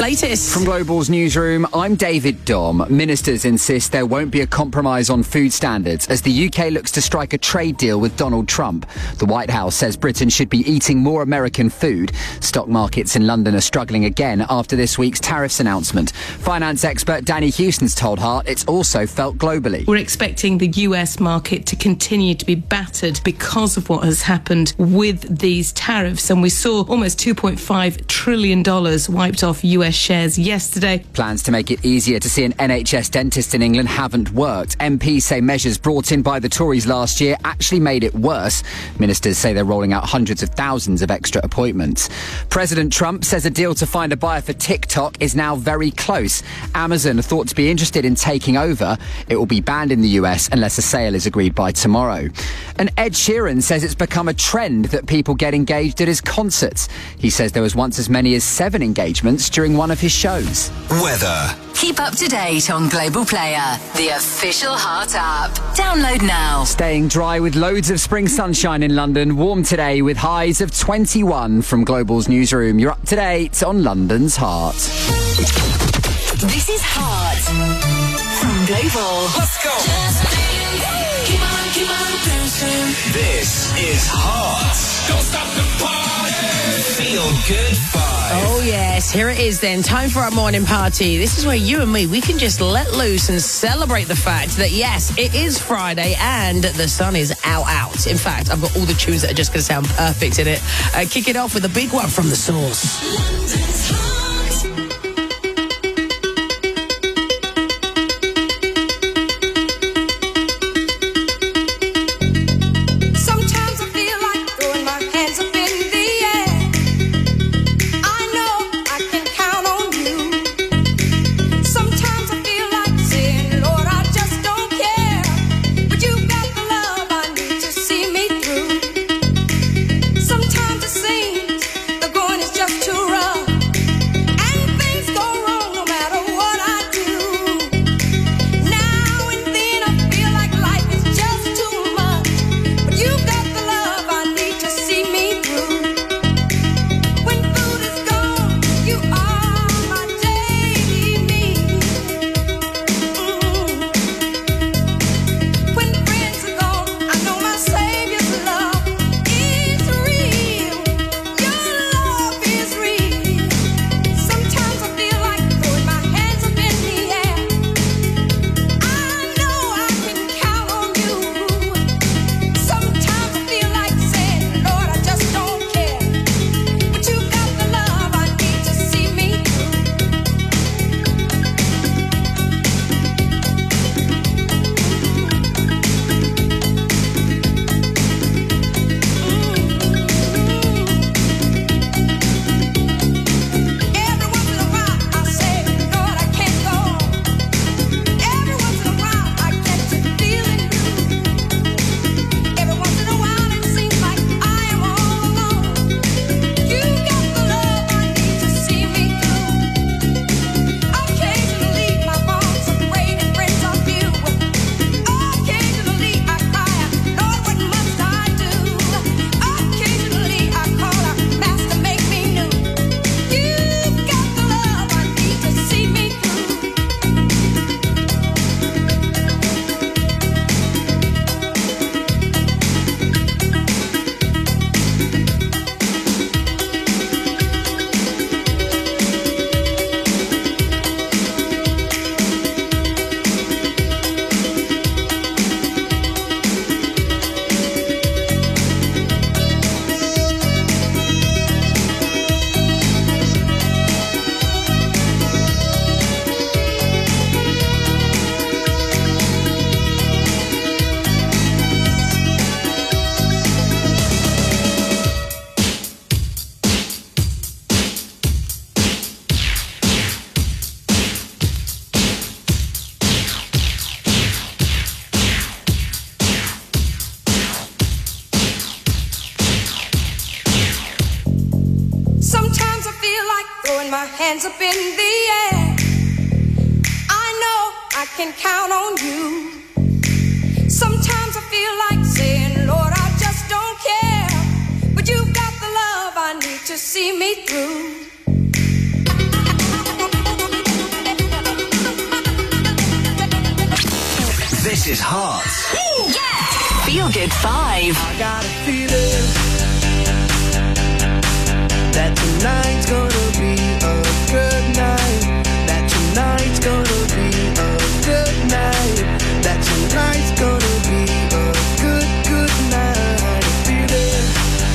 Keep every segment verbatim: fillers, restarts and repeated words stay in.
latest. From Global's newsroom, I'm David Dom. Ministers insist there won't be a compromise on food standards as the U K looks to strike a trade deal with Donald Trump. The White House says Britain should be eating more American food. Stock markets in London are struggling again after this week's tariffs announcement. Finance expert Danny Houston's told Heart it's also felt globally. We're expecting the U S market to continue to be battered because of what has happened with these tariffs, and we saw almost two point five trillion dollars wiped off U S shares yesterday. Plans to make it easier to see an N H S dentist in England haven't worked. M Ps say measures brought in by the Tories last year actually made it worse. Ministers say they're rolling out hundreds of thousands of extra appointments. President Trump says a deal to find a buyer for TikTok is now very close. Amazon are thought to be interested in taking over. It will be banned in the U S unless a sale is agreed by tomorrow. And Ed Sheeran says it's become a trend that people get engaged at his concerts. He says there was once as many as seven engagements during one of his shows. Weather. Keep up to date on Global Player, the official Heart app. Download now. Staying dry with loads of spring sunshine in London. Warm today with highs of twenty-one. From Global's newsroom, you're up to date on London's Heart. This is Heart from Global. Let's go. Keep on, keep on dancing. This is Heart. Don't stop the party. Feel good vibes. Oh, yes. Here it is then. Time for our morning party. This is where you and me, we can just let loose and celebrate the fact that, yes, it is Friday and the sun is out, out. In fact, I've got all the tunes that are just going to sound perfect in it. Uh, kick it off with a big one from The Source. London's Heart. my hands up in the air. I know I can count on you. Sometimes I feel like saying, Lord, I just don't care. But you've got the love I need to see me through. This is Heart. Yeah! Feel Good Five. I got a feeling that tonight's gonna be a good night. That tonight's gonna be a good night. That tonight's gonna be a good, good night. A feeling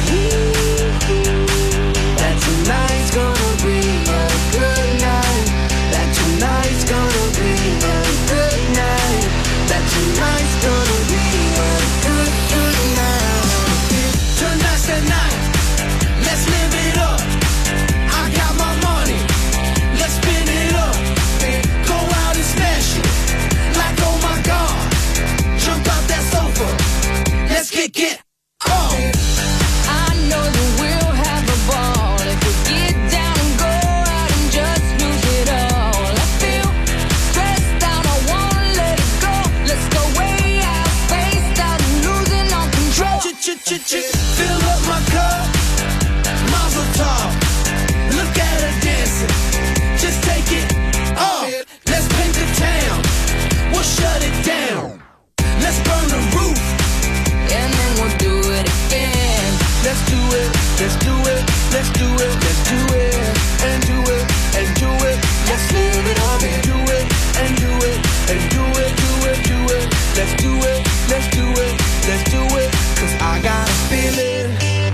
that tonight's gonna be a good night. That tonight's gonna be a good night. That tonight's gonna be a good, good night. Tonight's the night. Let's live it up. I got my money. Let's spin it up. Go out and smash it. Like, oh my God. Jump out that sofa. Let's get get on. I know that we'll have a ball if we get down and go out and just lose it all. I feel stressed out. I wanna let it go. Let's go way out, spaced out, and losing all control. Fill up my cup. Mazel tov. Look at her dancing. Just take it off. Let's paint the town. We'll shut it down. Let's burn the roof. And then we'll do it again. Let's do it. Let's do it. Let's do it. Let's do it. And do it. And do it. Let's live it up and do it. And do it. And do it. Do it. Do it. Let's do it. Let's do it. Let's do it. Cause I got a feeling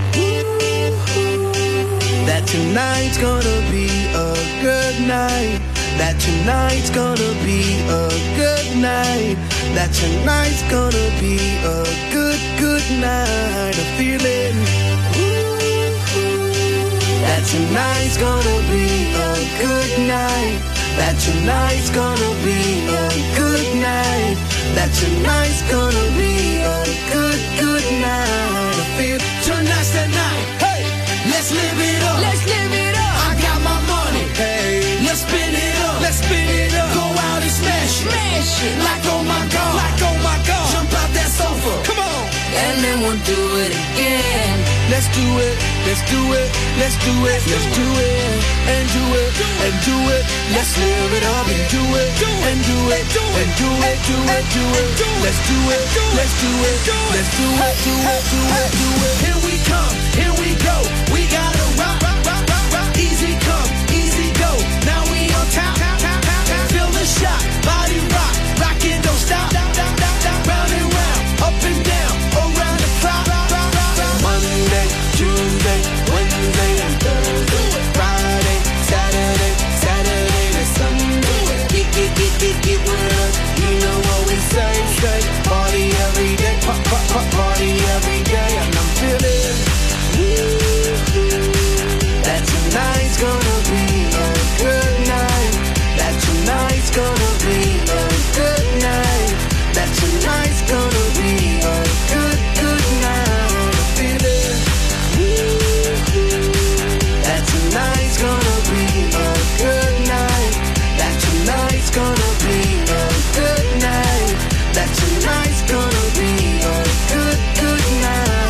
that tonight's gonna be a good night. That tonight's gonna be a good night. That tonight's gonna be a good, good night. A feeling that tonight's gonna be a good night. That tonight's gonna be a good night. That tonight's gonna be a good, good night. I feel tonight's the night. Hey, let's live it up. Let's live it up. I got my money. Hey, let's spin it up. Let's spin it up. Go out and smash it. Smash it. Like oh my God. Like oh my God. Jump out that sofa. Come on. And then we'll do it again. Let's do it. Let's do it. Let's do it. Let's do it. And do it. And do it. Let's live it up and do it. And do it. And do it. Do it. Do it. Let's do it. Let's do it. Let's do it. Do it. Do it. Do it. Here we come. Here we go. We gotta rock. Rock. Rock. Rock. Rock. Easy come. Easy go. Now we on top. Feel the shot. Body rock. Rock it. Don't stop. Round and round. Up and down. Around the clock. Monday, Tuesday, Wednesday, and Thursday, Friday, Saturday, Saturday to Sunday. Get, get, get, get, get with us. You know what we say, say. Party every day, pop, pop, pop, party every day. And I'm feeling that tonight's gonna be a good night. That tonight's gonna be a good night. That tonight's gonna be a good, good night. That tonight's gonna be a good night. That tonight's gonna be a good night. That tonight's gonna be a good, good night.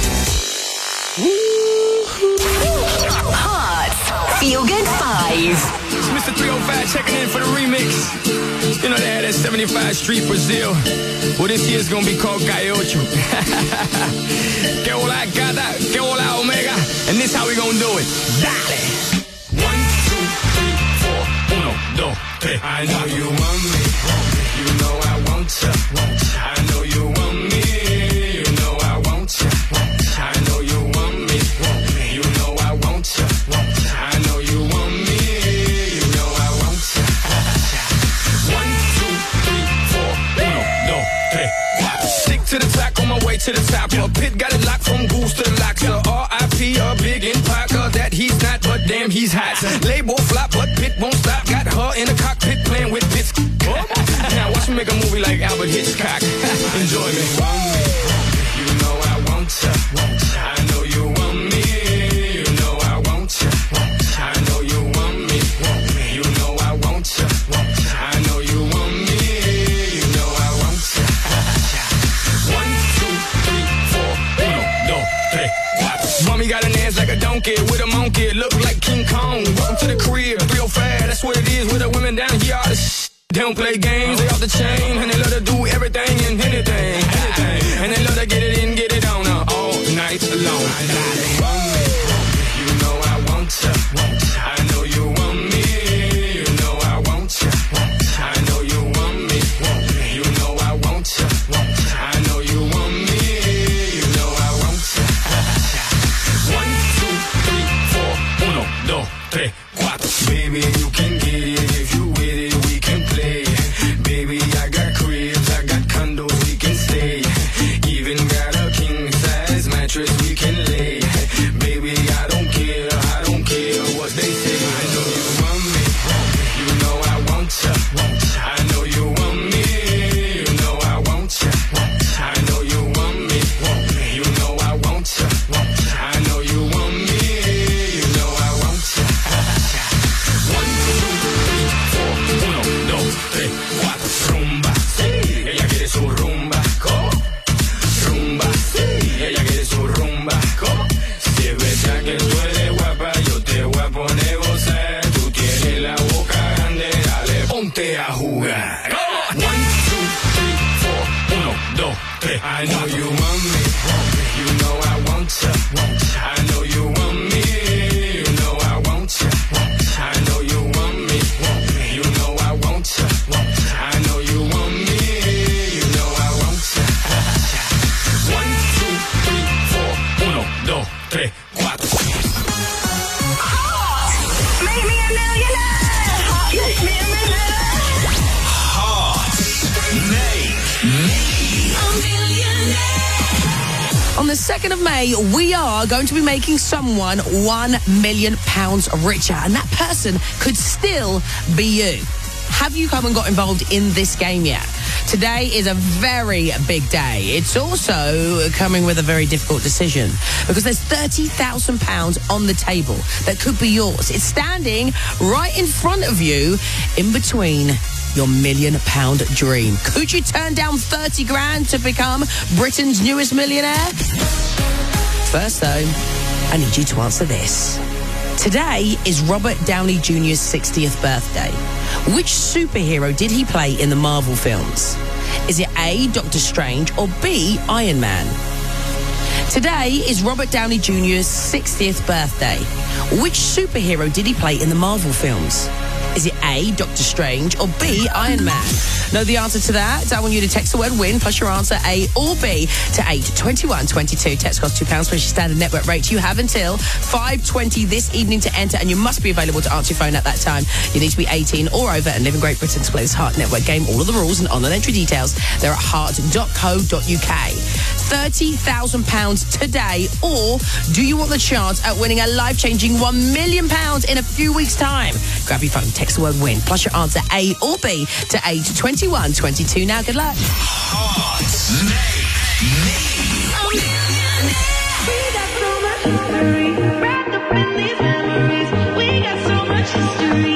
Hot Feel Good Five. It's Mister three oh five checking in for the remix. You know they had that seventy-five Street Brazil. Well, this year's gonna be called Calle Ocho. Que hola gata, que hola omega. And this how we gonna do it. Dale. One, two, three, four. Uno, dos, tres. I know you want me. You know I want ya. I know you want me. You know I want ya. I know you want me. You know I want ya. I know you want me. You know I want ya. One, two, three, four. Uno, dos, tres. Stick to the track on my way to the top. A pit got it locked from goose to the locks. R I P a big impact that he's not, but damn he's hot. Label flop, but Pit won't stop. Got her in the cockpit playing with bits. Now watch me make a movie like Albert Hitchcock. Enjoy me. You know I want ya. I know you want me. You know I want ya. I know you want me. You know I want ya. I know you want me. You know I want ya. One, two, three, four. Uno, dos, tres, cuatro. Mommy got an ass like a donkey with a monkey. Look like King Kong. Welcome to the crib. three oh five, that's what it is with the women down here. All the sh- They don't play games, they off the chain, and they love to do everything and anything, anything. And they love to get it in, get it on uh, all night long. You know I want you, I know you want me. You know I want you, I know you want me. You know I want you, I know you want me. You know I want you. One, two, three, four, uno, dos, tres, cuatro. Baby, you can get it if you with it. We can play. Baby, I got cribs, I got condos, we can stay. Even got a king size mattress we can lay. Baby, I don't care, I don't care what they say. I know you want me, you know I want you. I know you want me, you know I want you. I know you want me, you know I want you. I know you want me, you know I want you. One, two, three, four, uno, dos, tres, cuatro. Rumba, sí, ella quiere su rumba. ¿Cómo? Rumba, sí, ella quiere su rumba. ¿Cómo? Si es verdad que tú eres guapa, yo te voy a poner gozar. Tú tienes la boca grande, dale, ponte a jugar. ¿Cómo? One, two, three, four, uno, dos, tres. I know you want me, you know I want you. I know you want me, you know I want you. I know you want me, you know I want you. I know you want me, you know I want you. One, two, three, four, uno, dos, tres, cuatro. Make me a millionaire. Make me a millionaire. Heart. Make me A millionaire. On the second of May, we are going to be making someone one million pounds richer, and that person could still be you. Have you come and got involved in this game yet? Today is a very big day. It's also coming with a very difficult decision because there's thirty thousand pounds on the table that could be yours. It's standing right in front of you in between your million pound dream. Could you turn down thirty grand to become Britain's newest millionaire? First, though, I need you to answer this. Today is Robert Downey Junior's sixtieth birthday. Which superhero did he play in the Marvel films? Is it A, Doctor Strange, or B, Iron Man? Today is Robert Downey Junior's sixtieth birthday. Which superhero did he play in the Marvel films? Is it A, Doctor Strange, or B, Iron Man? Know the answer to that? I want you to text the word WIN plus your answer A or B to eight twenty-one twenty-two. Text costs two pounds, special standard network rate. You have until five twenty this evening to enter, and you must be available to answer your phone at that time. You need to be eighteen or over and live in Great Britain to play this Heart Network game. All of the rules and online entry details, they're at heart dot co dot uk. thirty thousand pounds today, or do you want the chance at winning a life-changing one million pounds in a few weeks' time? Grab your phone, text the word WIN plus your answer A or B to eight twenty-one twenty-two. Now, good luck. Heart. Make me. We got so much history wrapped up in these memories. We got so much history.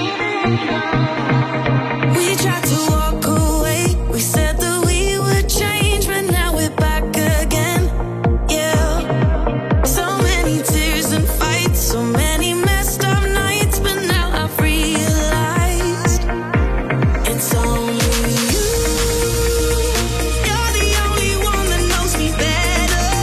We tried to walk away. We said that we would change, but now we're back again. Yeah. So many tears and fights, so many messed up nights, but now I've realized it's only you. You're the only one that knows me better.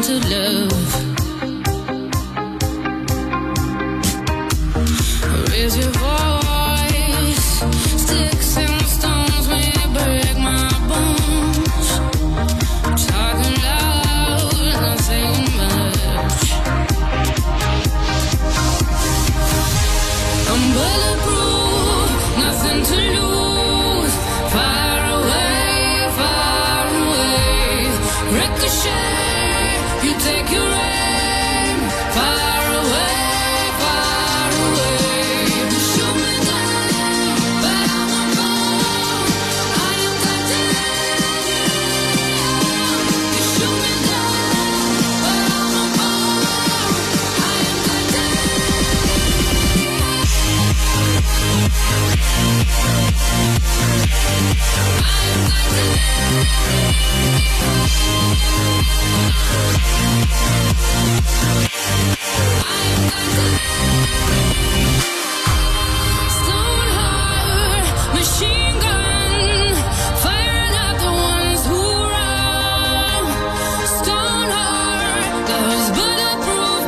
to love. Raise your voice, sticks and stones may break my bones. Talking loud, not saying much. I'm bulletproof, nothing to lose. Far away, far away. Ricochet, you take your aim. Far away, far away. Shoot me down, but I won't fall. I am titanium. You shoot me down, but I won't fall. I am Stone heart, machine gun, firing at the ones who run. Stone heart, those bulletproof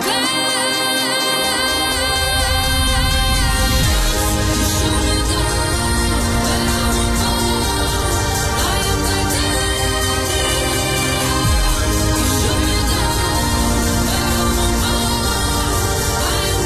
glass. Shoot me down, but I won't fall. I am titanium. Shoot me down, but I won't fall. I am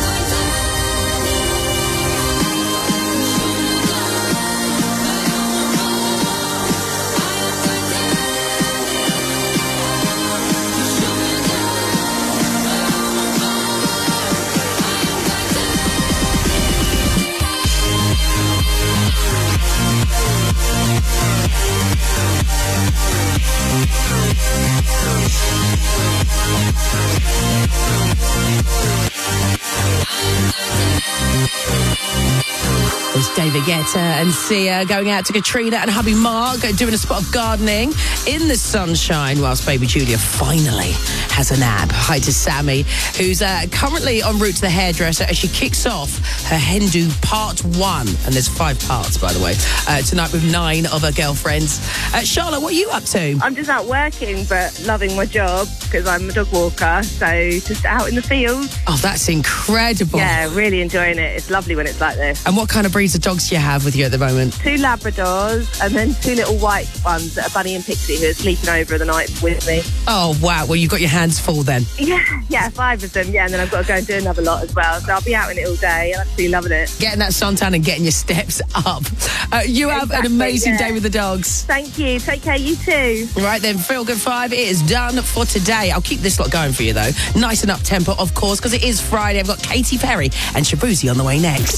It's David Guetta and Sia going out to Katrina and hubby Mark doing a spot of gardening in the sunshine whilst baby Julia finally has a nap. Hi to Sammy, who's uh, currently en route to the hairdresser as she kicks off her hen do part one. And there's five parts, by the way, uh, tonight with nine of her girlfriends. Uh, Charlotte, what are you up to? I'm just out working, but loving my job because I'm a dog walker. So just out in the field. Oh, that's incredible. Yeah, really enjoying it. It's lovely when it's like this. And what kind of breeds of dogs do you have with you at the moment? Two Labradors and then two little white ones that are Bunny and Pixie, who are sleeping over the night with me. Oh, wow. Well, you've got your hands full then. Yeah, yeah, five of them. Yeah, and then I've got to go and do another lot as well. So I'll be out in it all day. I'm absolutely loving it. Getting that suntan and getting your steps up. Uh, you have Exactly, an amazing yeah. day with the dogs. Thank you. Take care, you too. Right then, Feel Good Five, it is done for today. I'll keep this lot going for you, though. Nice and up-tempo, of course, because it is Friday. I've got Katy Perry and Shabuzi on the way next.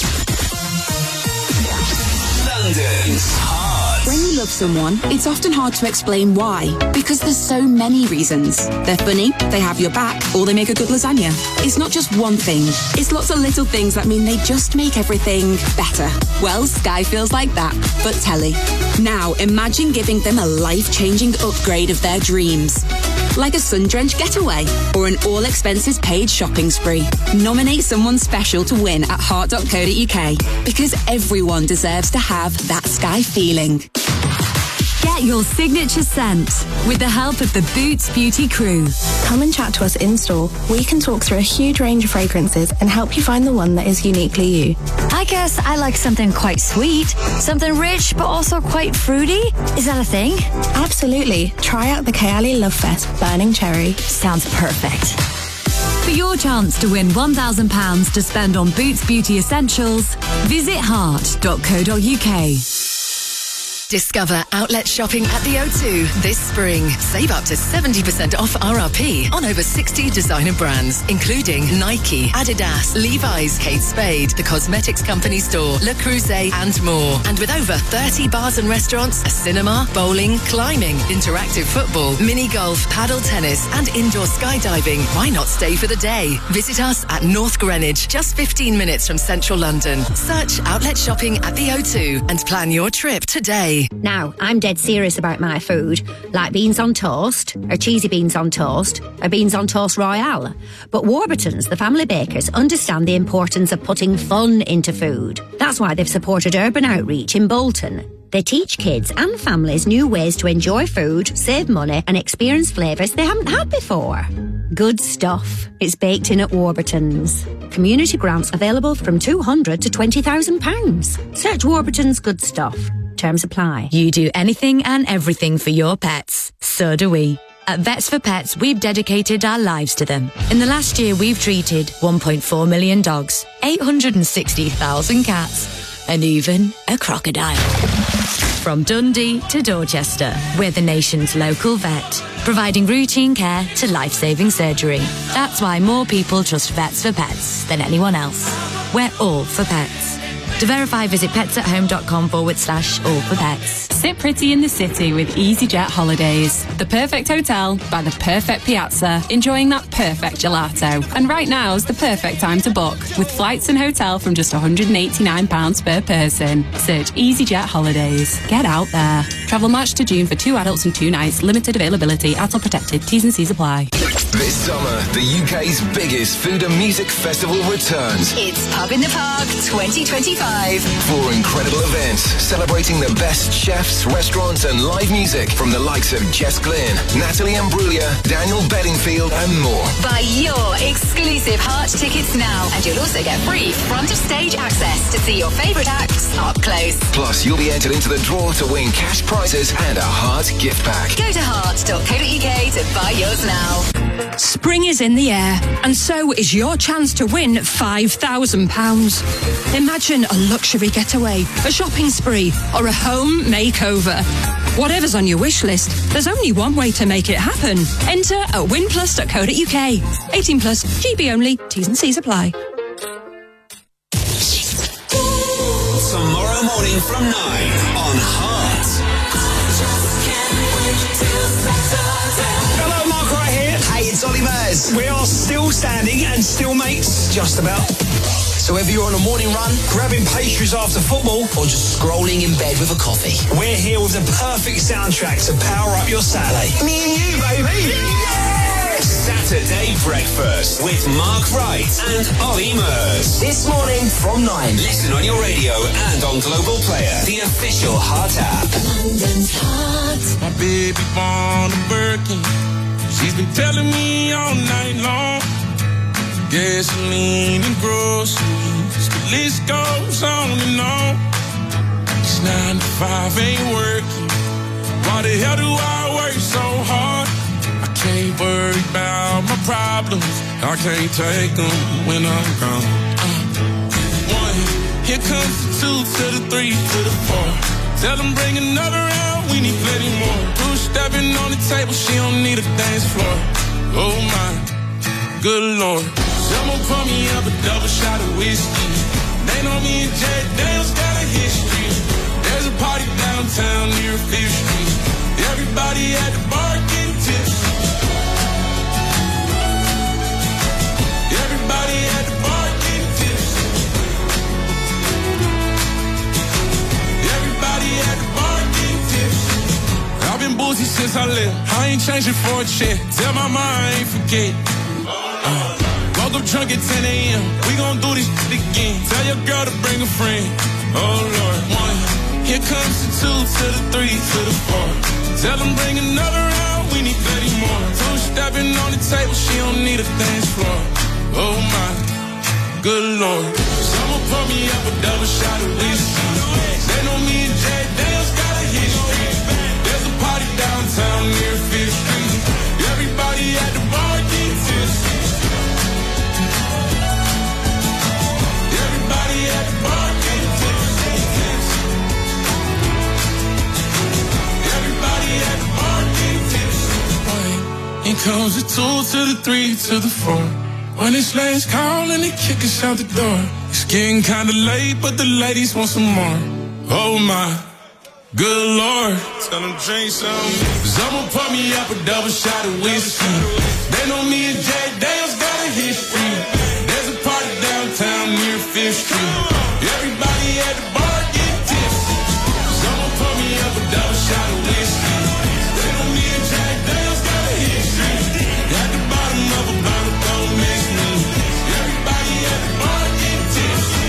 London's Heart. When you love someone, it's often hard to explain why, because there's so many reasons. They're funny, they have your back, or they make a good lasagna. It's not just one thing. It's lots of little things that mean they just make everything better. Well, Sky feels like that, but telly. Now, imagine giving them a life-changing upgrade of their dreams. Like a sun-drenched getaway or an all-expenses-paid shopping spree. Nominate someone special to win at heart dot co dot uk because everyone deserves to have that Sky feeling. Get your signature scent with the help of the Boots Beauty crew. Come and chat to us in store. We can talk through a huge range of fragrances and help you find the one that is uniquely you. I guess I like something quite sweet, something rich but also quite fruity. Is that a thing? Absolutely. Try out the Kayali Love Fest Burning Cherry. Sounds perfect. For your chance to win one thousand pounds to spend on Boots Beauty Essentials, visit heart dot co dot uk. Discover outlet shopping at the O two this spring. Save up to seventy percent off R R P on over sixty designer brands, including Nike, Adidas, Levi's, Kate Spade, The Cosmetics Company Store, Le Creuset, and more. And with over thirty bars and restaurants, a cinema, bowling, climbing, interactive football, mini golf, paddle tennis, and indoor skydiving, why not stay for the day? Visit us at North Greenwich, just fifteen minutes from central London. Search outlet shopping at the O two and plan your trip today. Now, I'm dead serious about my food, like beans on toast, or cheesy beans on toast, or beans on toast royale. But Warburton's, the family bakers, understand the importance of putting fun into food. That's why they've supported Urban Outreach in Bolton. They teach kids and families new ways to enjoy food, save money, and experience flavours they haven't had before. Good stuff. It's baked in at Warburton's. Community grants available from two hundred to twenty thousand pounds. Search Warburton's Good Stuff. Terms apply. You do anything and everything for your pets. So do we. At Vets for Pets, we've dedicated our lives to them. In the last year, we've treated one point four million dogs, eight hundred sixty thousand cats, and even a crocodile. From Dundee to Dorchester, we're the nation's local vet, providing routine care to life-saving surgery. That's why more people trust Vets for Pets than anyone else. We're all for pets. To verify, visit petsathome.com forward slash all for pets. Sit pretty in the city with EasyJet Holidays. The perfect hotel by the perfect piazza, enjoying that perfect gelato. And right now's the perfect time to book, with flights and hotel from just one hundred eighty-nine pounds per person. Search EasyJet Holidays. Get out there. Travel March to June for two adults and two nights. Limited availability. A T L protected. T's and C's apply. This summer, the U K's biggest food and music festival returns. It's Pub in the Park twenty twenty-five. Four incredible events celebrating the best chefs, restaurants and live music from the likes of Jess Glynn, Natalie Imbruglia, Daniel Bedingfield and more. Buy your exclusive Heart tickets now, and you'll also get free front of stage access to see your favourite acts up close. Plus, you'll be entered into the draw to win cash prizes and a Heart gift pack. Go to heart dot co dot uk to buy yours now. Spring is in the air, and so is your chance to win five thousand pounds. Imagine a luxury getaway, a shopping spree, or a home makeover. Whatever's on your wish list, there's only one way to make it happen. Enter at win plus dot co dot uk. eighteen plus, G B only, T's and C's apply. Tomorrow morning from nine on Heart. Hello, Mark right here. Hey, it's Ollie Murs. We are still standing and still mates, just about. So whether you're on a morning run, grabbing pastries after football, or just scrolling in bed with a coffee, we're here with the perfect soundtrack to power up your Saturday. Me and you, baby. Yes! Saturday breakfast with Mark Wright and Ollie Murs. This morning from nine. Listen on your radio and on Global Player, the official Heart app. London's Heart. My baby born a Birkin. She's been telling me all night long. Gasoline and groceries, the list goes on and on. It's nine to five, ain't working. Why the hell do I work so hard? I can't worry about my problems. I can't take them when I'm gone. Uh, one, here comes the two to the three to the four. Tell them bring another round, we need plenty more. Two stepping on the table, she don't need a dance floor. Oh my, good Lord. Someone pour me up a double shot of whiskey. They know me and Jack Daniels got a history. There's a party downtown near Fifth Street. Everybody at the bar getting tipsy. Everybody at the bar getting tipsy. Everybody at the bar getting tipsy. I've been boozy since I left. I ain't changing for a check. Tell my mom I ain't forget. Uh. Woke up drunk at ten a.m. We gon' do this shit again. Tell your girl to bring a friend. Oh Lord. One. Here comes the two to the three to the four. Tell them bring another round. We need thirty more. Two stepping on the table. She don't need a dance floor. Oh my, good Lord. Someone pour me up a double shot of whiskey. They know me and Jack Daniels got a history. There's a party downtown near Fifth Street. Everybody at the bar getting tipsy. Everybody at the bar getting tipsy. Everybody at the bar getting tipsy. Here comes the two to the three to the four. When it's last call and they kick us out the door. It's getting kinda late, but the ladies want some more. Oh my, good Lord. Tell them drink some. Someone pour me up a double shot of whiskey. They know me and Jack Daniels got a history. There's a party downtown near Fifth Street. Everybody at the bar get tipsy. Someone pour me up a double shot of whiskey. They know me and Jack Daniels got a history. At the bottom of a bottle, don't miss me. Everybody at the bar get tipsy.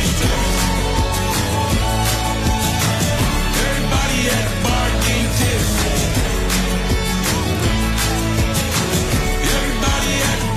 Everybody at the bar get tipsy. Everybody at the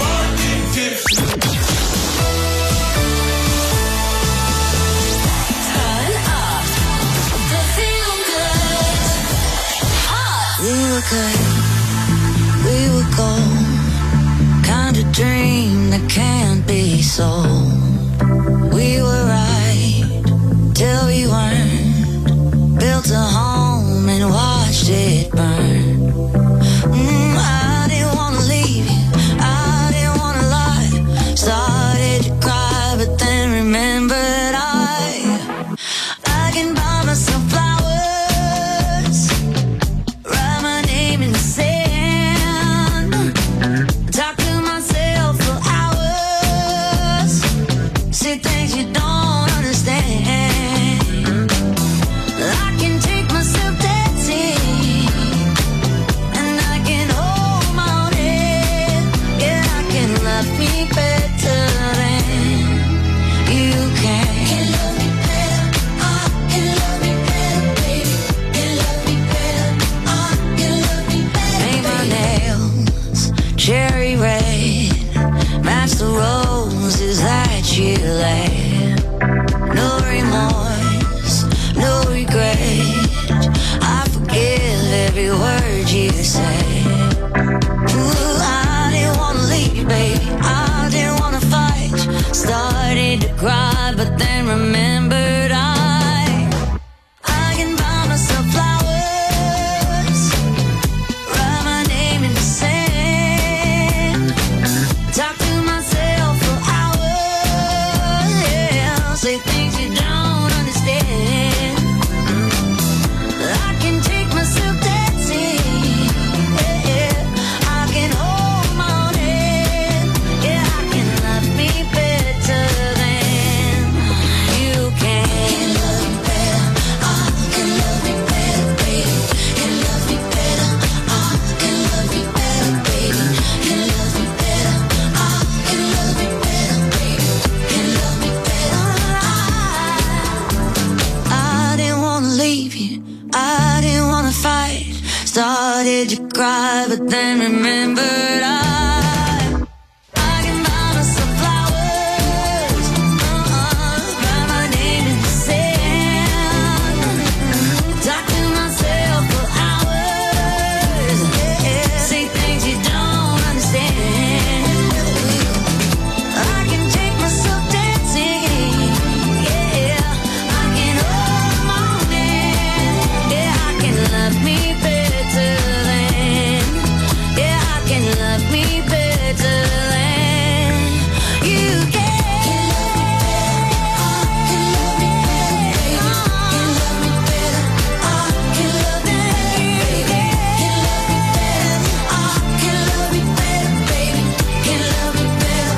dream that can't be sold. We were right till we weren't. Built a home and watched it burn. Mm, I didn't wanna leave you, I didn't wanna lie. Started to cry, but then remembered I I can buy myself flowers, write my name in the sand, talk to myself for hours, say things you don't understand. I can take myself dancing, and I can hold my own head. Yeah, I can love me better than you can. Can love me better, I can love me better, baby. Can love me better, I can love me better. Make my nails cherry red, match the roses that you laid. No remorse, no regret. I forgive every word you say. Ooh, I didn't wanna leave, baby. I didn't wanna fight. Started to cry, but then remembered I I can buy myself flowers, write my name in the sand, talk to myself for hours. Yeah, say things you don't understand. I can take myself dancing. Yeah, yeah. I can hold my own head. Yeah, I can love me better than you can. Can love me better, I can love me better, baby. Can love me better, I can love me better, baby. Can love me better, I can love me better, baby. Can love me better, I I didn't wanna leave you, I didn't wanna fight. Started to cry, but then remembered I I can buy myself flowers, uh-uh, write my name in the sand, talk to myself for hours. Yeah, say things you don't understand. I can take myself dancing. Yeah, I can hold my own hand. Yeah, I can love me better than. Yeah, I can love me better than you can. Can love me better, I can love me better, baby. Can love me better, I can love me better, baby. Can love me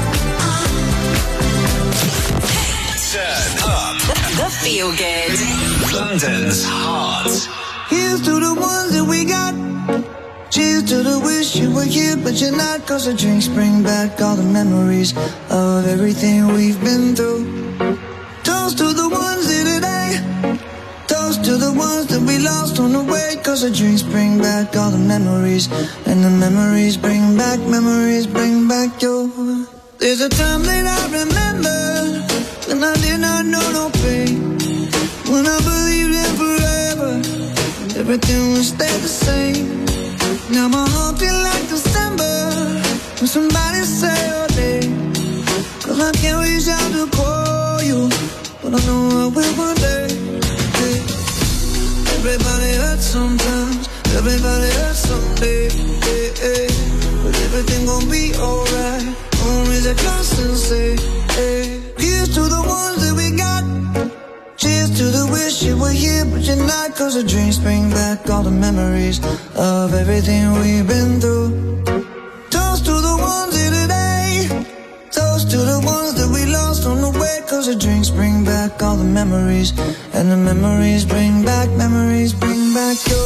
better. Turn up. The Feel Good. London's heart. Here's to the ones that we got. Cheers to the wish you were here, but you're not. Cause the drinks bring back all the memories of everything we've been through. Toast to the ones here today. Toast to the ones that we lost on the way. Cause the drinks bring back all the memories. And the memories bring back, memories bring back your. There's a time that I remember when I did not know no pain. When I believed in forever, everything would stay the same. Now my heart feel like December when somebody say your name. Cause I can't reach out to call you, but I know I will one day. Hey. Everybody hurts sometimes, everybody hurts someday. Hey, hey. But everything gon' be alright. Gonna raise a glass and say, hey. Here's to the ones that we got. Cheers to the wish you were here, but you're not. Cause the drinks bring back all the memories of everything we've been through. Toast to the ones here today. Toast to the ones that we lost on the way. Cause the drinks bring back all the memories. And the memories bring back, memories bring back your.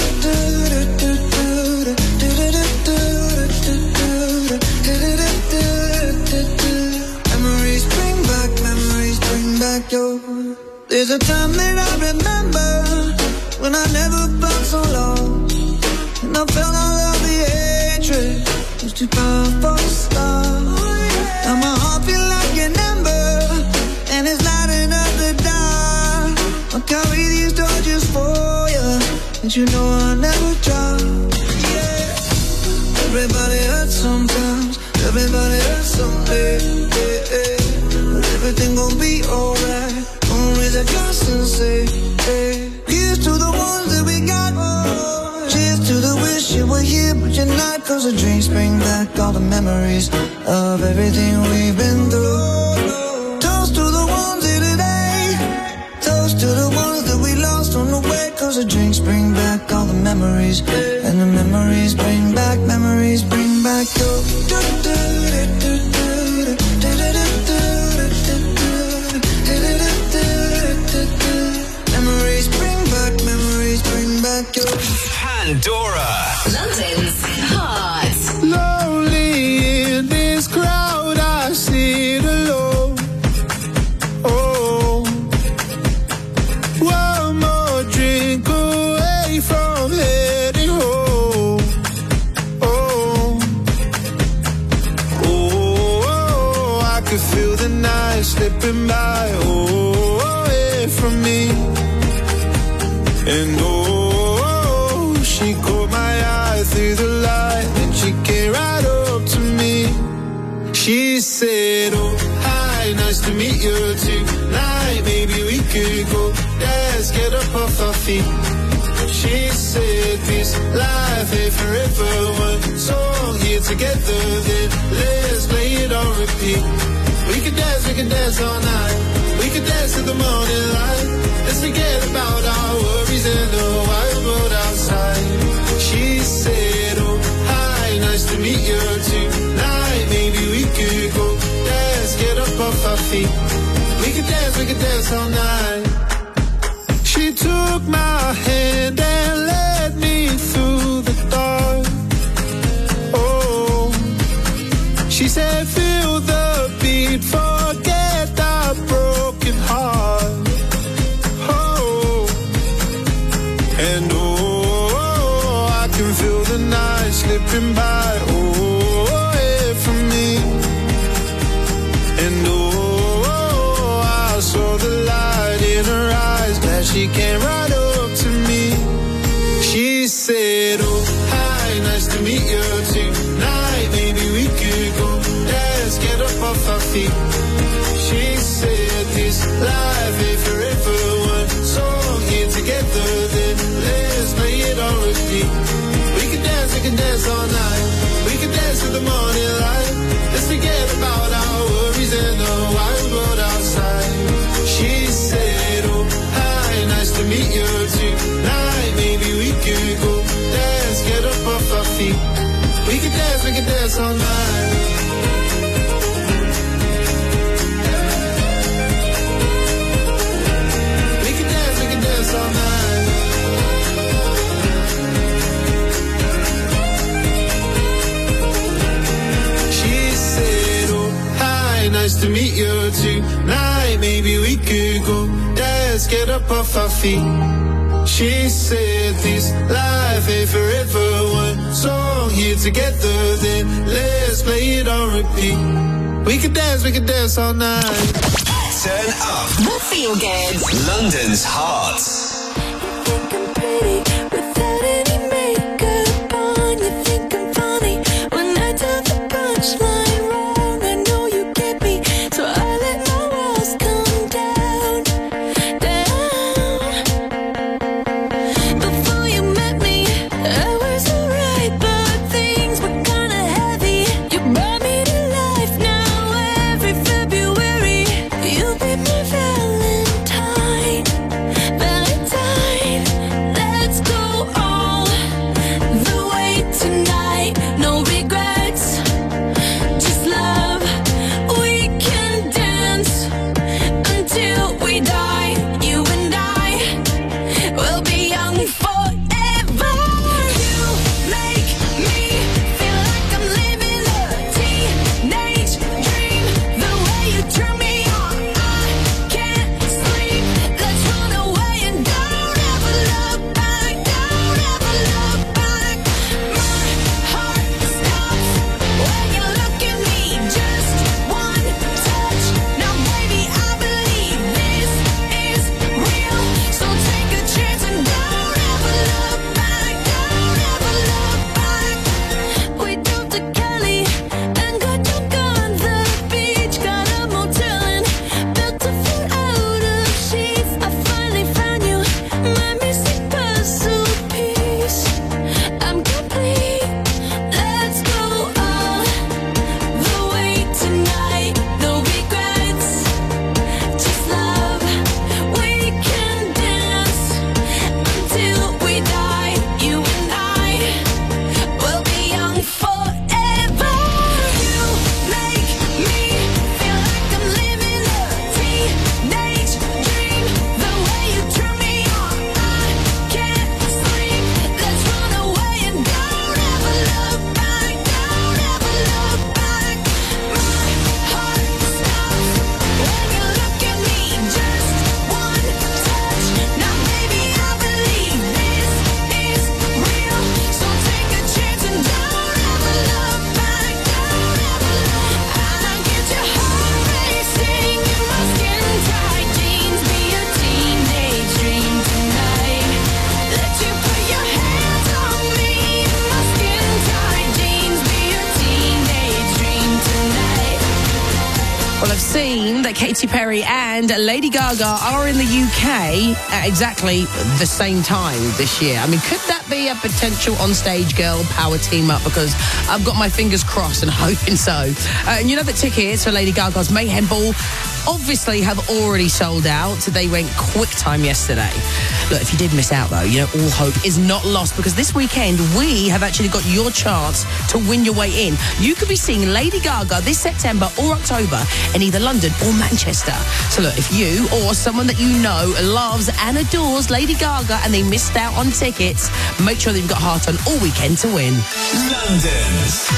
Memories bring back, memories bring back your. There's a time that I remember when I never felt so lost, and I felt all of the hatred was too powerful to stop. Now my heart feel like an ember, and it's lighting up the dark. I'll carry these torches for you, and you know I'll never drop. Yeah. Everybody hurts sometimes, everybody back all the memories of everything we've been through. Toast to the ones here today. Toast to the ones that we lost on the way. Cause the drinks bring back all the memories. And the memories bring back, memories bring back your. Memories bring back, memories bring back your. Pandora. London's Heart. Lonely in this crowd, I sit alone. Oh, one more drink away from heading home. Oh, oh, I could feel the night slipping by. Oh, away from me. And oh, she caught my eye through the light, and she came right up to me. She said, oh, hi, nice to meet you tonight. Maybe we could go dance, get up off our feet. She said, this life ain't forever. One song here together, then let's play it on repeat. We could dance, we could dance all night. We could dance to the morning light. Let's forget about our worries and the wild world outside. She said, oh, hi, nice to meet you tonight. Maybe we could go dance, get up off our feet. We could dance, we could dance all night. She took my hand and led me through the dark. Oh, she said, feel the beat, forget that broken heart. Oh, and oh, I can feel the night slipping by. Oh, away from me. And oh, I saw the light in her eyes. Glad she came right up to me. She said, oh, hi, nice to meet you tonight. Maybe we could go dance, get up off our feet. She said, this life ain't forever. One song here together, then let's play it on repeat. We can dance, we can dance all night. We can dance to the morning light. Let's forget about our worries and the wild world outside. She said, oh, hi, nice to meet you tonight. Maybe we could go dance, get up off our feet. We can dance, we can dance all night. We can dance, we can dance all night. She said, oh, hi, nice to meet you tonight. Maybe we could go dance, get up off our feet. She said, this life ain't forever. One song here together, then let's play it on repeat. We could dance, we could dance all night. Turn up. The Feel Good. London's Heart. Without any makeup on, you think I'm funny. When I tell the punchline wrong, I know you get me. So I let my walls come down, down. Before you met me, I was alright, but things were kinda heavy. You brought me to life now. Every February, you'll be my Valentine, Valentine. seen that Katy Perry and Lady Gaga are in the U K at exactly the same time this year. I mean, could that be a potential on-stage girl power team up? Because I've got my fingers crossed and hoping so. Uh, and you know that tickets for Lady Gaga's Mayhem Ball obviously have already sold out. They went quick time yesterday. Look, if you did miss out though, you know, all hope is not lost, because this weekend we have actually got your chance to win your way in. You could be seeing Lady Gaga this September or October in either London or Manchester. So look, if you or someone that you know loves and adores Lady Gaga and they missed out on tickets, make sure that you've got heart on all weekend to win. London's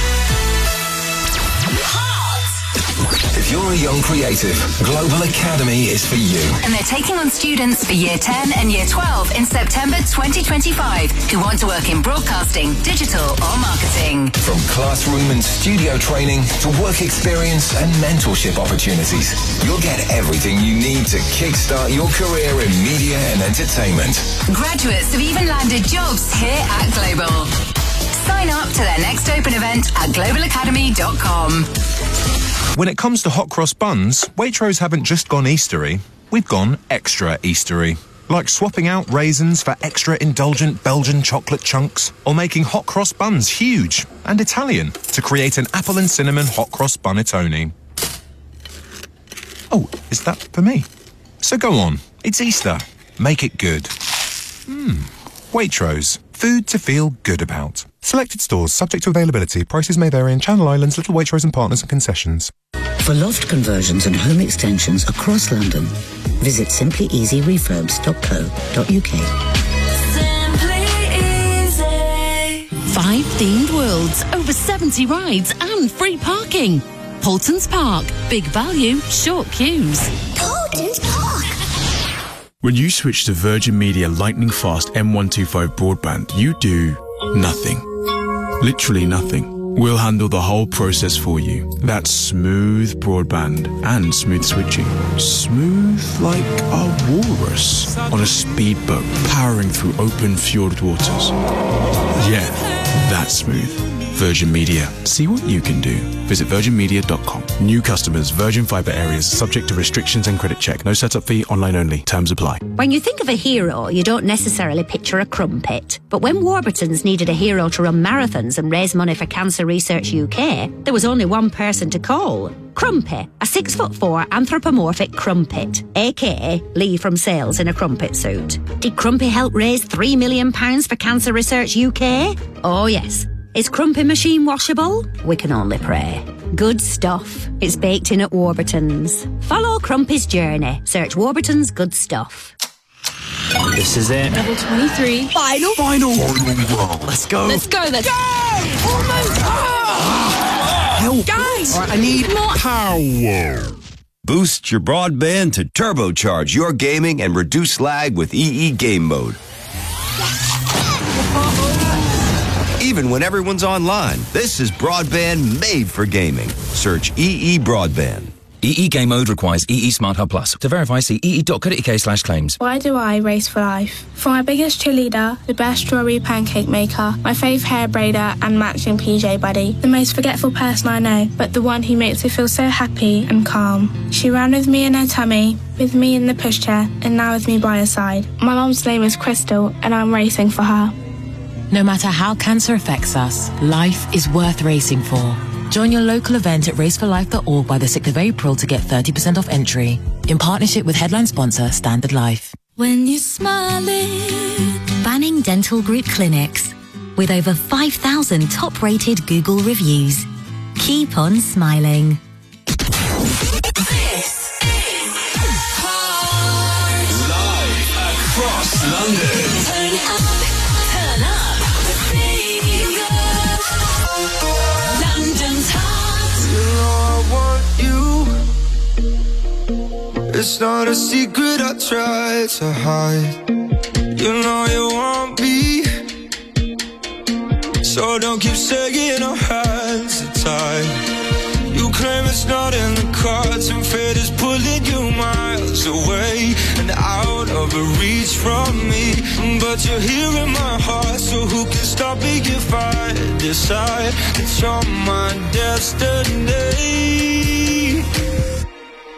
If you're a young creative, Global Academy is for you. And they're taking on students for Year ten and Year twelve in September twenty twenty-five who want to work in broadcasting, digital or marketing. From classroom and studio training to work experience and mentorship opportunities, you'll get everything you need to kickstart your career in media and entertainment. Graduates have even landed jobs here at Global. Sign up to their next open event at global academy dot com. When it comes to hot cross buns, Waitrose haven't just gone Eastery, we've gone extra Eastery. Like swapping out raisins for extra indulgent Belgian chocolate chunks, or making hot cross buns huge and Italian to create an apple and cinnamon hot cross bunettone. Oh, is that for me? So go on, it's Easter. Make it good. Hmm. Waitrose. Food to feel good about. Selected stores subject to availability. Prices may vary in Channel Islands, Little Waitrose and Partners and concessions. For loft conversions and home extensions across London, visit simply easy refurbs dot co dot uk. Simply Easy. Five themed worlds, over seventy rides and free parking. Paultons Park. Big value, short queues. Paultons Park. When you switch to Virgin Media Lightning Fast M one twenty-five broadband, you do nothing. Literally nothing. We'll handle the whole process for you. That's smooth broadband and smooth switching. Smooth like a walrus on a speedboat powering through open fjord waters. Yeah, that's smooth. Virgin Media. See what you can do. Visit virgin media dot com. New customers, Virgin Fibre areas, subject to restrictions and credit check. No setup fee, online only. Terms apply. When you think of a hero, you don't necessarily picture a crumpet. But when Warburtons needed a hero to run marathons and raise money for Cancer Research U K, there was only one person to call. Crumpet, a six foot four anthropomorphic crumpet, aka Lee from Sales in a crumpet suit. Did Crumpet help raise three million pounds for Cancer Research U K? Oh yes. Is Crumpet machine washable? We can only pray. Good stuff. It's baked in at Warburtons. Follow Crumpet's journey. Search Warburtons Good Stuff. This is it. Level twenty-three. Final. Final. Let's go. Let's go. Let's go. Almost. Help. Guys. All right, I need more power. Boost your broadband to turbocharge your gaming and reduce lag with E E Game Mode. Even when everyone's online, this is broadband made for gaming. Search E E Broadband. E E Game Mode requires E E Smart Hub Plus. To verify, see e e dot co dot uk slash claims. Why do I race for life? For my biggest cheerleader, the best strawberry pancake maker, my fave hair braider and matching P J buddy, the most forgetful person I know, but the one who makes me feel so happy and calm. She ran with me in her tummy, with me in the pushchair, and now with me by her side. My mum's name is Crystal, and I'm racing for her. No matter how cancer affects us, life is worth racing for. Join your local event at race for life dot org by the sixth of April to get thirty percent off entry. In partnership with headline sponsor Standard Life. When you're smiling. Banning Dental Group clinics. With over five thousand top-rated Google reviews. Keep on smiling. This is Hard. Live across London. Turn up, turn up the radio. London's Hot. You know I want you. It's not a secret I try to hide. You know you want me, so don't keep saying our hands are tied. You claim it's not in the cards, and fate is pulling you miles away and out of reach from me. But you're here in my heart, so who can stop me if I decide that you're my destiny?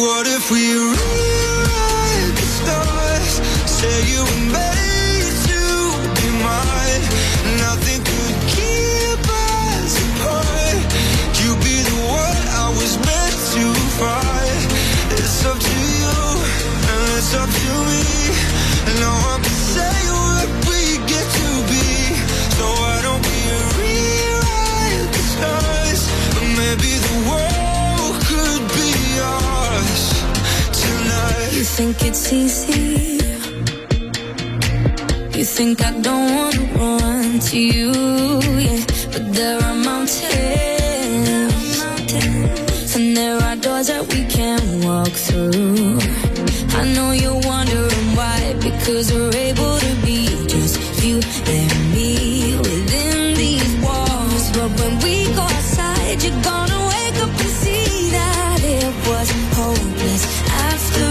what if we rewrite the stars? Say you were made to be mine. Nothing could keep us apart. You be the one I was meant to find. It's up to you and it's up to me. And no one can say what we get to be. So why don't we rewrite the stars? But maybe the world could be ours tonight. You think it's easy? You think I don't wanna run to you, yeah. But there are mountains, and there are doors that we can't walk through. I know you're wondering why, because we're able to be just you and me within these walls. But when we go outside, you're gonna wake up and see that it was hopeless after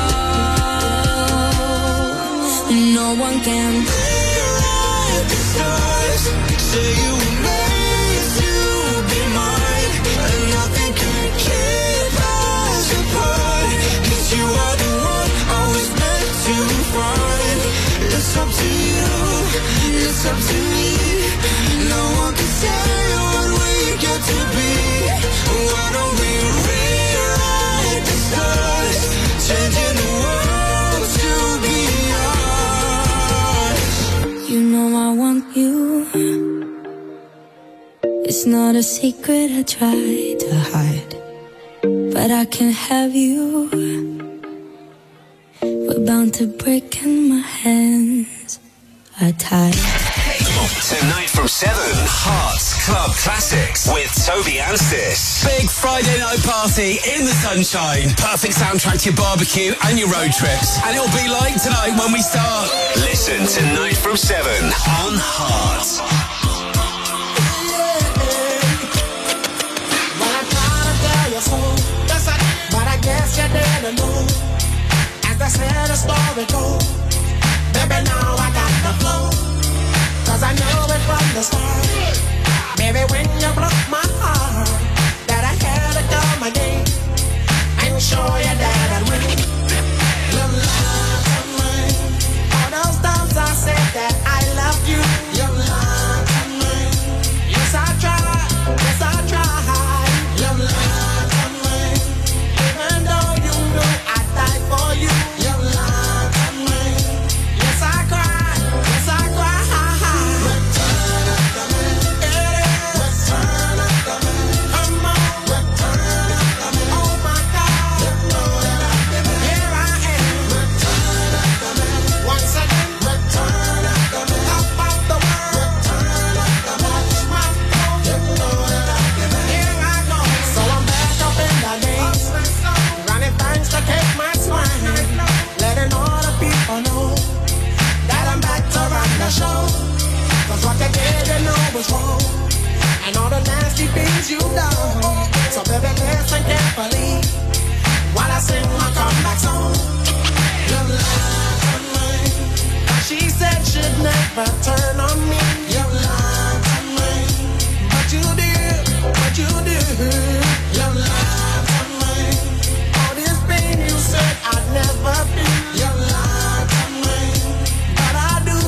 all. No one can rewrite the stars. Say you were made to be mine, and nothing can keep us apart. 'Cause you are the one I was meant to find. It's up to you, it's up to me. No one can say what we get to be. Why don't we rewrite the stars? Changing the world to be ours. You know I want you. It's not a secret I try to hide, but I can have you. We're bound to break and my hands are tied. Tonight from seven, Hearts Club Classics with Toby Anstis. Big Friday night party in the sunshine. Perfect soundtrack to your barbecue and your road trips. And it'll be like tonight when we start. Listen tonight from seven on Hearts. But I guess you didn't know. As the said the story goes, baby, now I got the flow. 'Cause I know it from the start. Baby, when you broke my heart, that I had to come again and show you that I'd win. Your love to mine. All those times I said that I loved you. Your love to mine. Yes, I tried. Yes, I tried. Your love to mine. Even though you know I died for you. Your love to mine. Yes, I cried. Yes, I cried. Show. 'Cause what you did, you know was wrong. And all the nasty things you done. So baby, listen carefully while I sing my comeback song. Your love on mine. She said she'd never turn on me. Your love on mine. But you did, but you did. Your love on mine. All this pain you said I'd never be. Your love on mine. But I do.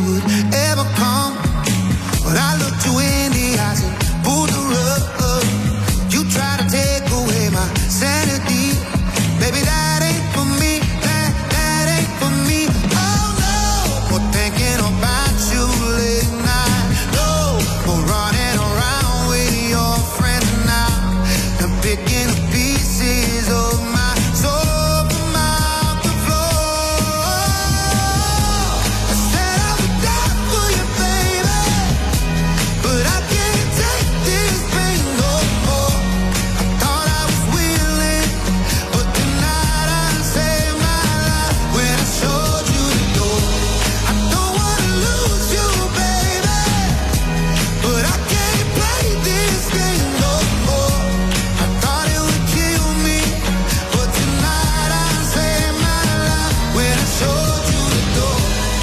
would ever come. But I looked you in the eyes and pulled the rug. You tried to take away my sanity. Baby, that ain't for me. That, that ain't for me. Oh no, for thinking about you late night. No, for running around with your friends now. And picking up pieces of my soul from out the floor. I said I would die for you, baby, but I can't take this pain no more. I thought I was willing, but tonight I saved my life when I showed you the door. I don't wanna lose you, baby, but I can't play this game no more. I thought it would kill me, but tonight I saved my life when I showed you the door.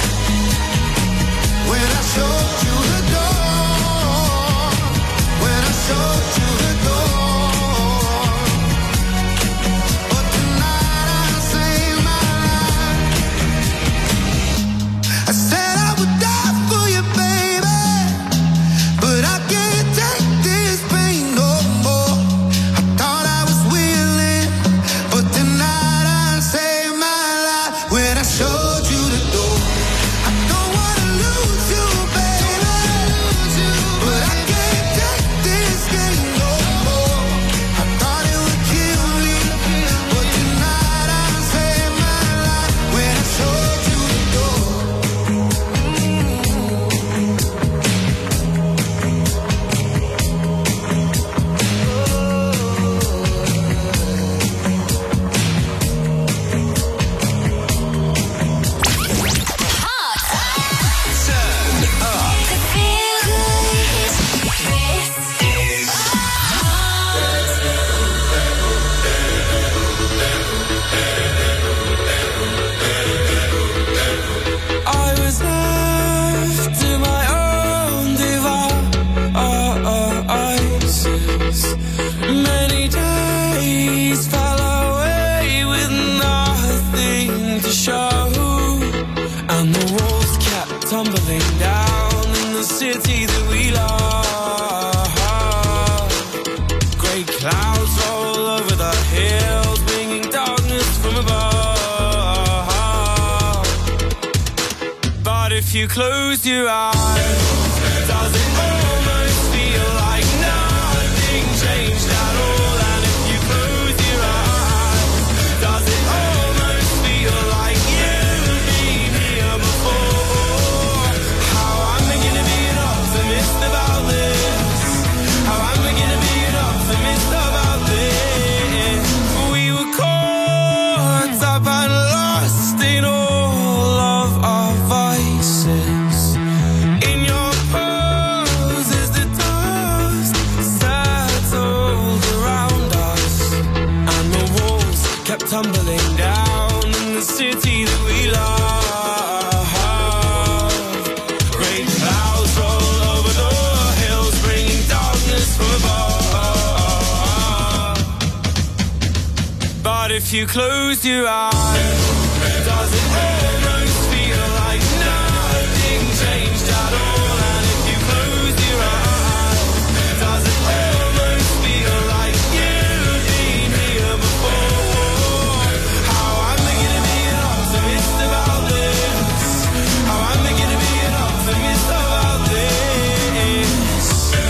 When I showed you the door. When I showed you the door. But tonight I saved my life. I said I would die for you, baby, but I can't take this pain no more. I thought I was willing, but tonight I saved my life when I showed you the door. I don't wanna lose you, baby, but I can't take this game no more. I thought it would kill me, but tonight I saved my life when I showed you the door. I was left to my own devices. Many days fell away with nothing to show, and the walls kept tumbling down in the city that we love. Grey clouds roll over the hills, bringing darkness from above. But if you close your eyes, does it almost feel like nothing changed at all? And if you close your eyes, does it almost feel like you've been here before? How am I gonna be an optimist about this? How am I gonna be an optimist about this? We were caught up and lost in all of our vices. In your poses, the dust settled around us, and the walls kept tumbling down in the city that we love. Great clouds roll over the hills, bringing darkness from above. But if you close your eyes, does it almost feel like nothing changed at all? And if you close your eyes, does it almost feel like you've been here before? How am I gonna be an optimist about this? How am I gonna be an optimist about this?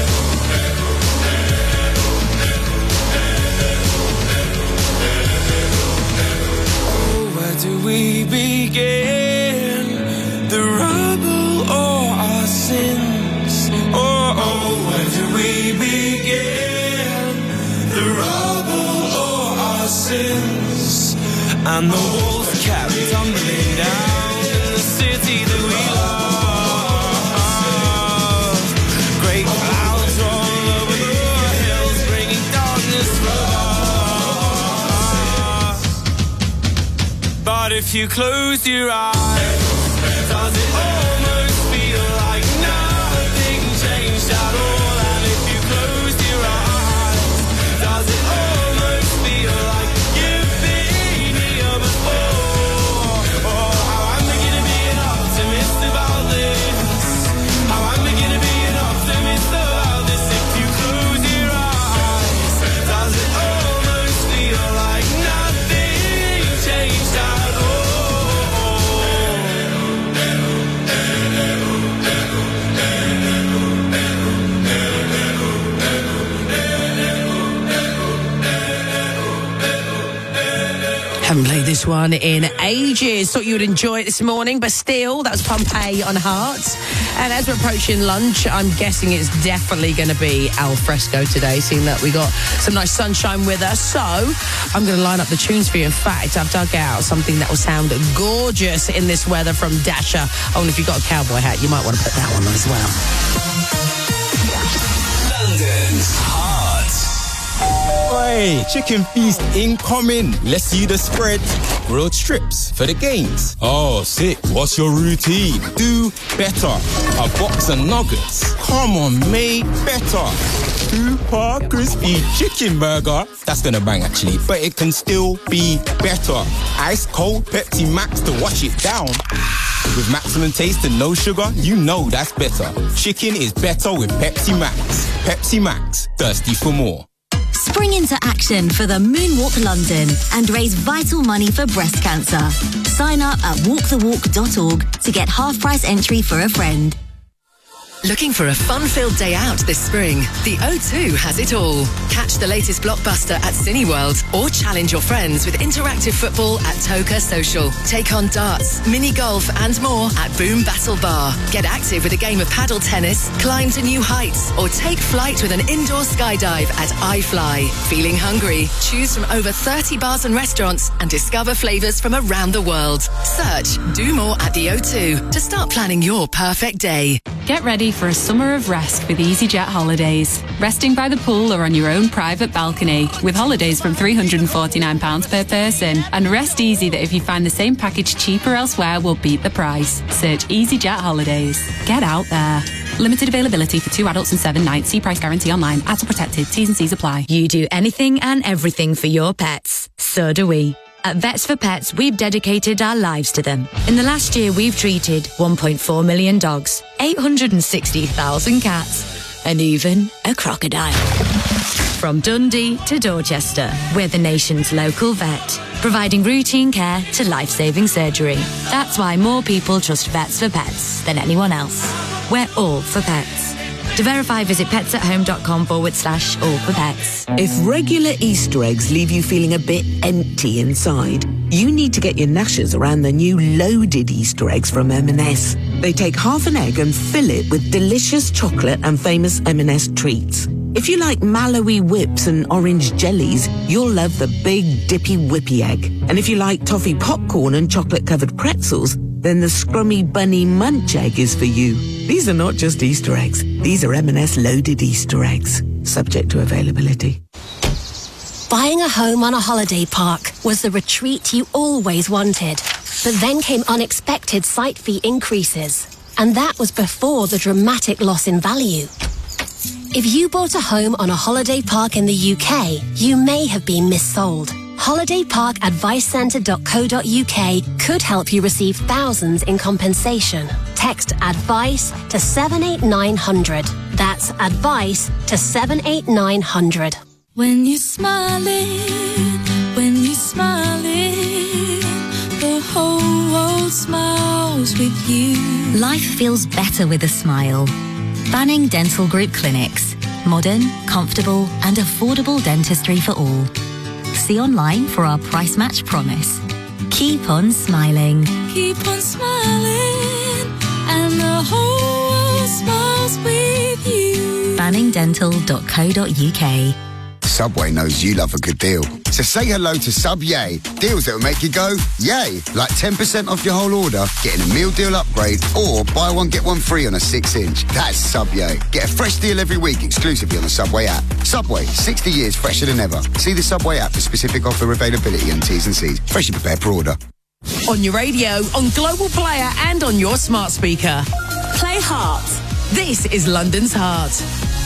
Oh, where do we begin? The rubble or our sins? Oh, oh, where do we begin? The rubble or our sins? And the walls kept tumbling down in the city that we love. Great clouds roll over the hills, bringing darkness from us. But if you close your eyes, does it almost feel like nothing changed at all? And if you close your eyes, does it almost feel like you've been here before? Oh, how am I gonna be an optimist about this? Haven't played this one in ages. Thought you would enjoy it this morning, but still, that was Pompeii on Hearts. And as we're approaching lunch, I'm guessing it's definitely going to be al fresco today, seeing that we got some nice sunshine with us. So I'm going to line up the tunes for you. In fact, I've dug out something that will sound gorgeous in this weather from Dasher. Oh, and if you've got a cowboy hat, you might want to put that one on as well. London's Heart. Oi, chicken feast incoming. Let's see the spread. Grilled strips for the gains. Oh, sick. What's your routine? Do better. A box of nuggets. Come on, mate. Better. Super crispy chicken burger. That's gonna bang, actually. But it can still be better. Ice cold Pepsi Max to wash it down. With maximum taste and no sugar, you know that's better. Chicken is better with Pepsi Max. Pepsi Max. Thirsty for more. Spring into action for the Moonwalk London and raise vital money for breast cancer. Sign up at walk the walk dot org to get half-price entry for a friend. Looking for a fun-filled day out this spring? The O two has it all. Catch the latest blockbuster at Cineworld or challenge your friends with interactive football at Toka Social. Take on darts, mini golf and more at Boom Battle Bar. Get active with a game of paddle tennis, climb to new heights or take flight with an indoor skydive at iFly. Feeling hungry? Choose from over thirty bars and restaurants and discover flavours from around the world. Search Do More at the O two to start planning your perfect day. Get ready for a summer of rest with EasyJet Holidays. Resting by the pool or on your own private balcony with holidays from three hundred forty-nine pounds per person. And rest easy that if you find the same package cheaper elsewhere, we'll beat the price. Search EasyJet Holidays. Get out there. Limited availability for two adults and seven nights. See price guarantee online. Ads are protected. T's and C's apply. You do anything and everything for your pets. So do we. At Vets for Pets, we've dedicated our lives to them. In the last year, we've treated one point four million dogs, eight hundred sixty thousand cats, and even a crocodile. From Dundee to Dorchester, we're the nation's local vet, providing routine care to life-saving surgery. That's why more people trust Vets for Pets than anyone else. We're all for pets. To verify, visit petsathome.com forward slash all for pets. If regular Easter eggs leave you feeling a bit empty inside, you need to get your gnashers around the new loaded Easter eggs from M and S. They take half an egg and fill it with delicious chocolate and famous M and S treats. If you like Malawi whips and orange jellies, you'll love the big dippy whippy egg. And if you like toffee popcorn and chocolate-covered pretzels, then the scrummy bunny munch egg is for you. These are not just Easter eggs. These are M and S loaded Easter eggs, subject to availability. Buying a home on a holiday park was the retreat you always wanted. But then came unexpected site fee increases. And that was before the dramatic loss in value. If you bought a home on a holiday park in the U K, you may have been missold. holiday park advice centre dot co dot uk could help you receive thousands in compensation. Text ADVICE to seven eight nine hundred. That's ADVICE to seven eight nine hundred. When you're smiling, when you're smiling, the whole world smiles with you. Life feels better with a smile. Banning Dental Group Clinics. Modern, comfortable and affordable dentistry for all. See online for our price match promise. Keep on smiling. Keep on smiling, and the whole world smiles with you. banning dental dot co dot uk. Subway knows you love a good deal. So say hello to Sub Yay. Deals that will make you go, yay. Like ten percent off your whole order, getting a meal deal upgrade, or buy one, get one free on a six inch. That's Sub Yay. Get a fresh deal every week exclusively on the Subway app. Subway, sixty years fresher than ever. See the Subway app for specific offer availability and T's and C's. Freshly prepared per order. On your radio, on Global Player and on your smart speaker. Play Heart. This is London's Heart.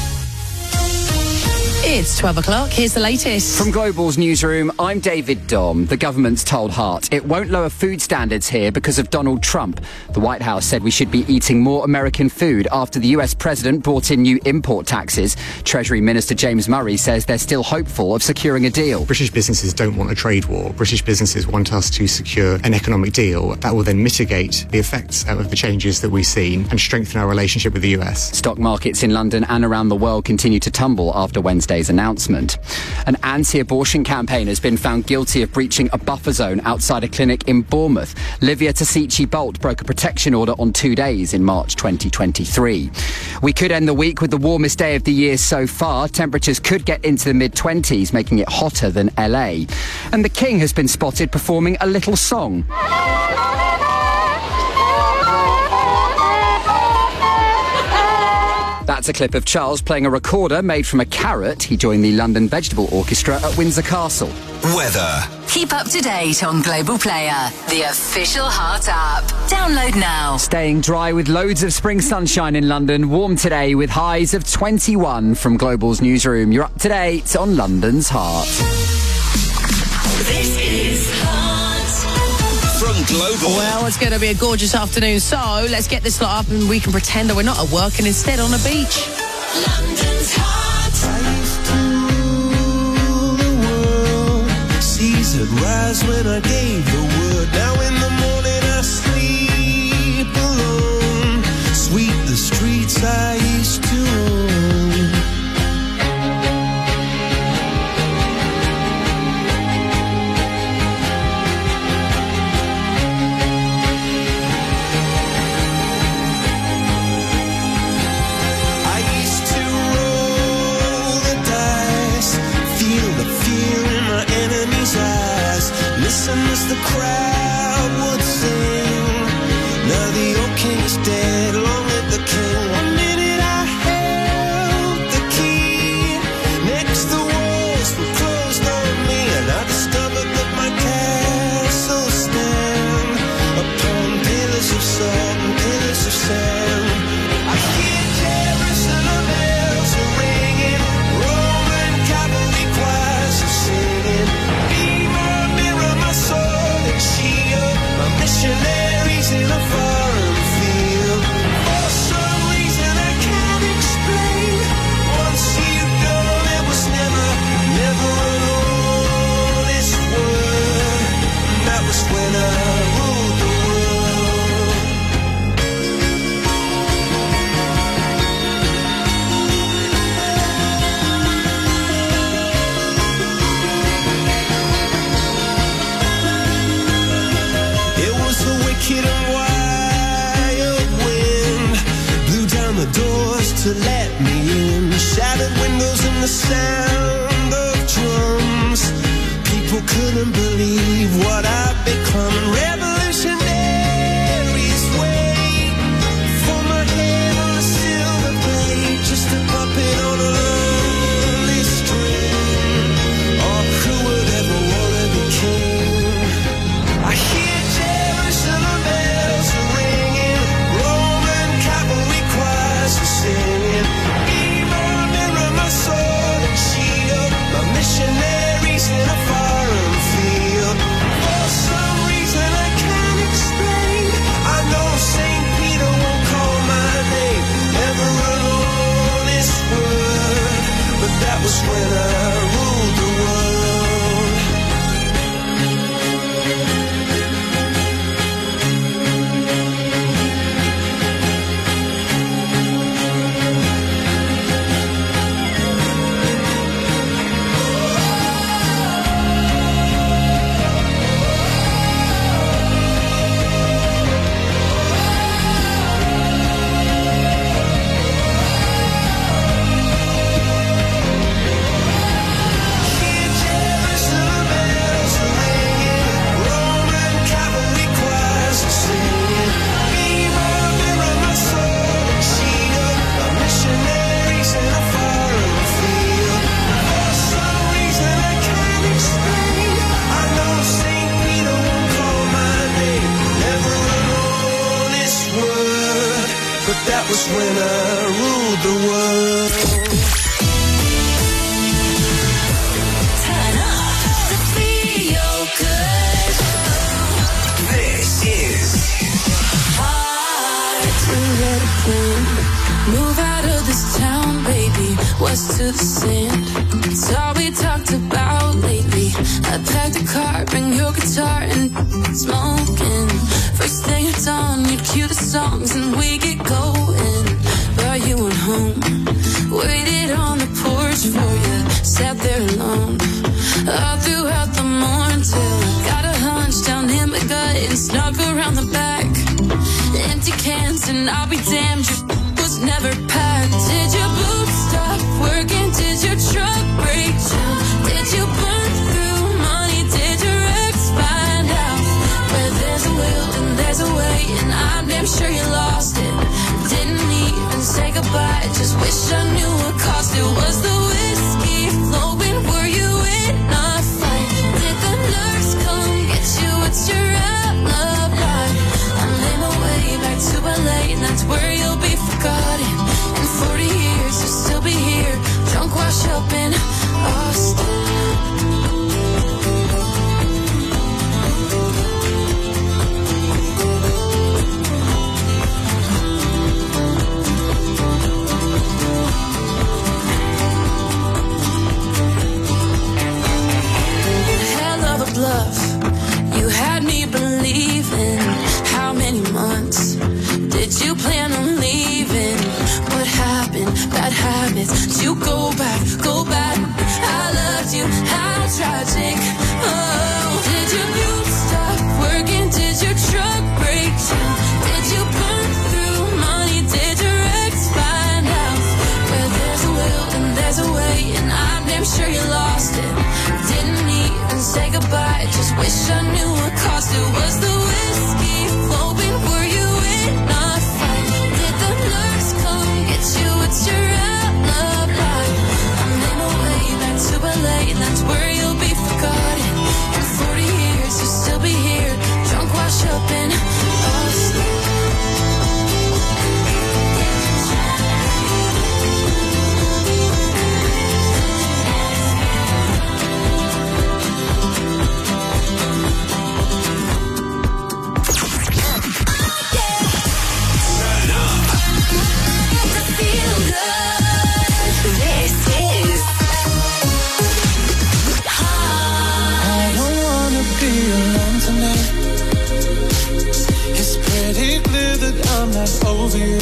It's twelve o'clock. Here's the latest. From Global's newsroom, I'm David Dom. The government's told Heart it won't lower food standards here because of Donald Trump. The White House said we should be eating more American food after the U S president brought in new import taxes. Treasury Minister James Murray says they're still hopeful of securing a deal. British businesses don't want a trade war. British businesses want us to secure an economic deal that will then mitigate the effects of the changes that we've seen and strengthen our relationship with the U S. Stock markets in London and around the world continue to tumble after Wednesday. Wednesday's announcement. An anti-abortion campaigner has been found guilty of breaching a buffer zone outside a clinic in Bournemouth. Livia Tasici-Bolt broke a protection order on two days in March twenty twenty-three. We could end the week with the warmest day of the year so far. Temperatures could get into the mid-twenties, making it hotter than L A. And the King has been spotted performing a little song. That's a clip of Charles playing a recorder made from a carrot. He joined the London Vegetable Orchestra at Windsor Castle. Weather. Keep up to date on Global Player, the official Heart app. Download now. Staying dry with loads of spring sunshine in London. Warm today with highs of twenty-one from Global's newsroom. You're up to date on London's Heart. This is Heart. From Global. Well, it's going to be a gorgeous afternoon, so let's get this lot up and we can pretend that we're not at work and instead on a beach. London's Heart. Seas had rise when I gave the word. Now in the morning I sleep alone. Sweep the streets I used to own. I used to roll the dice, feel the fear in my enemy's eyes. Listen as the crowd would sing. Now the old king is dead, long live the king. One minute I held the key. Next the walls were closed on me, and I discovered that my castle stand upon pillars of salt and pillars of sand. I hear Jerusalem bells are ringing, Roman cavalry choirs are singing. Be my mirror, my sword and shield, my missionaries in a foreign field. For some reason I can't explain, once you know there was never, never an honest word. That was when I ruled the world. It was a wicked and wild wind, blew down the doors to let me in. Shattered windows and the sound of drums. People couldn't believe what I'd become. Revolutionaries wait for my head on a silver plate, just a puppet on a lonely string. Oh, who would ever want to be king? I hear Jerusalem bells are ringing, Roman cavalry choirs are singing. Be my mirror, my sword and shield, my missionaries in a foreign field. For some reason I can't explain, I know Saint Peter won't call my name, never an honest word. But that was when I ruled the world. Hear Jerusalem bells are ringing, Roman cavalry choirs are singing. Be my mirror, my sword and shield, my missionaries in a foreign field. For some reason I can't explain, I know Saint Peter won't call my name, never an honest word. But that was when I ruled the world. Turn up to feel good. This is Heart. Let it burn. Move out of this town, baby. West to the sand. It's all we talked about lately. I packed a car, bring your guitar and smoking. First thing it's on, you'd cue the songs and we get going. But you went home, waited on the porch for you. sat there alone all throughout the morning till I got a hunch down in my gut and snuck around the back. Empty cans and I'll be damned, your was never packed. Did your boots stop working? Did your truck break down? Did you burn through money? Did your ex find out? Where there's a will and there's a way, and I'm damn sure you lost it. Didn't even say goodbye, just wish I knew what cost it. Was the whiskey flowing? Were you in a fight? Did the nurse come get you? What's your alibi? I'm in my way back to L A, and that's where you'll be forgotten. In forty years you'll still be here, drunk, washed up in Austin. Bluff. You had me believing. How many months did you plan on leaving? What happened? Bad habits. Did you go back? Go back. I loved you. How tragic. Oh, did your boots stop working? Did your truck break down? Did you burn through money? Did your ex find out? Where there's a will and there's a way, and I'm damn sure you lost it. Didn't even say goodbye, just wish I knew what cost it. Was the whiskey flowing? Were you in a fight? Did the nurse come get you? It's your alibi. I'm in my way back to L A, and that's where you'll be forgotten. In forty years you'll still be here, drunk, washed up in Austin. I'm not over you.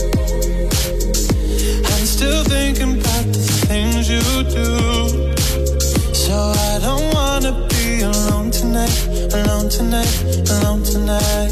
I'm still thinking about the things you do. So I don't wanna be alone tonight, alone tonight, alone tonight.